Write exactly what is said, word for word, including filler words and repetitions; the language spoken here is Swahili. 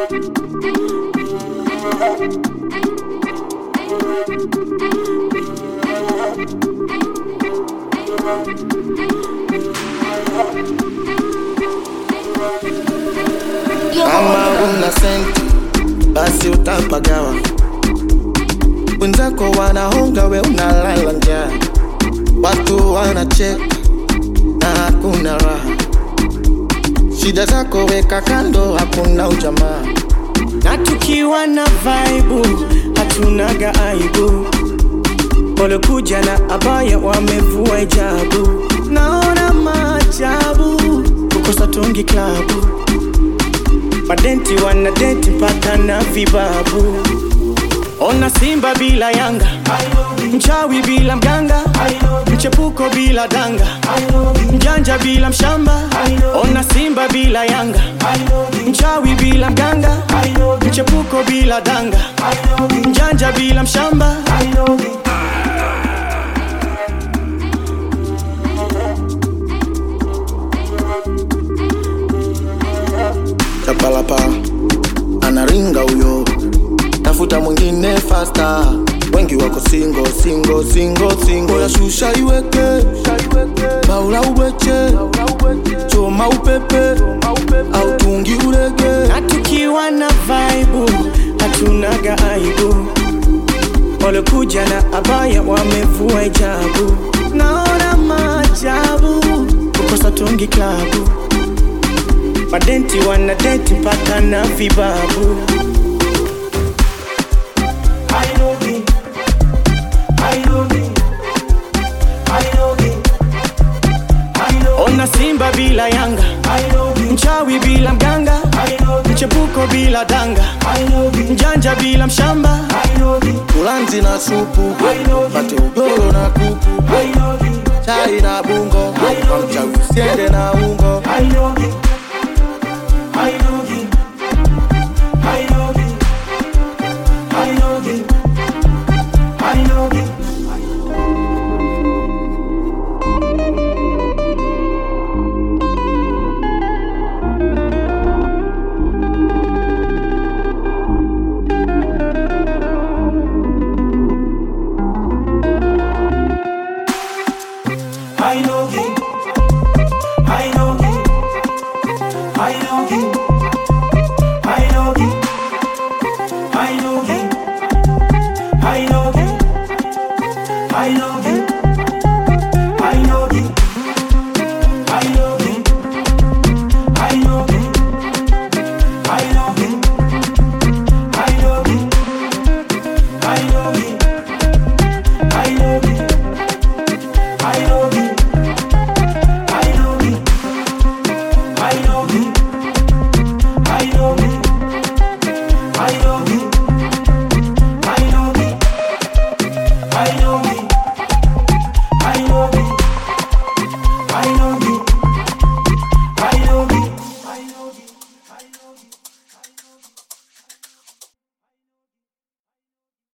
Kama una senti basi utapagawa. Wenzako wanahonga we unalala njaa. Watu wanacheka na hakuna raha. Shida zako weka kando, hakuna ujamaa. Na tukiwa na vibe hatunaga aibu. Pole kuja na abaya wamevua hijabu. Naona maajabu kukosa tungi klabu. Madenti wana denti paka na vibabu. Ona Simba bila Yanga, mchawi bila mganga, mchepuko bila danga, mjanja bila mshamba. Ona Simba bila Yanga, mchawi bila mganga, mchepuko bila danga, mjanja bila mshamba. Chapalapa anaringa uyo, tafuta mwingine faster. Wengi wako single, single, single, single. Ya shusha iweke, baula ubeche, choma upepe, au tungi urege. Na tukiwa na vibe hatunaga aibu. Pole kuja na abaya wamevua hijabu. Naona maajabu kukosa tungi klabu. Madenti wana denti paka na vibabu. Ona Simba bila Yanga, mchawi bila mganga, mchepuko bila danga, mjanja bila mshamba. Ulanzi na supu, pate ugoro na kuku, chai na bungo, mchawi usiende na ungo. I know him, I know him, I know him, I know him, I know him, I know him, I know him, I know him, I know him, I know him, I know him, I know him, I know him, I know him, I know him. I know me, I know me, I know me.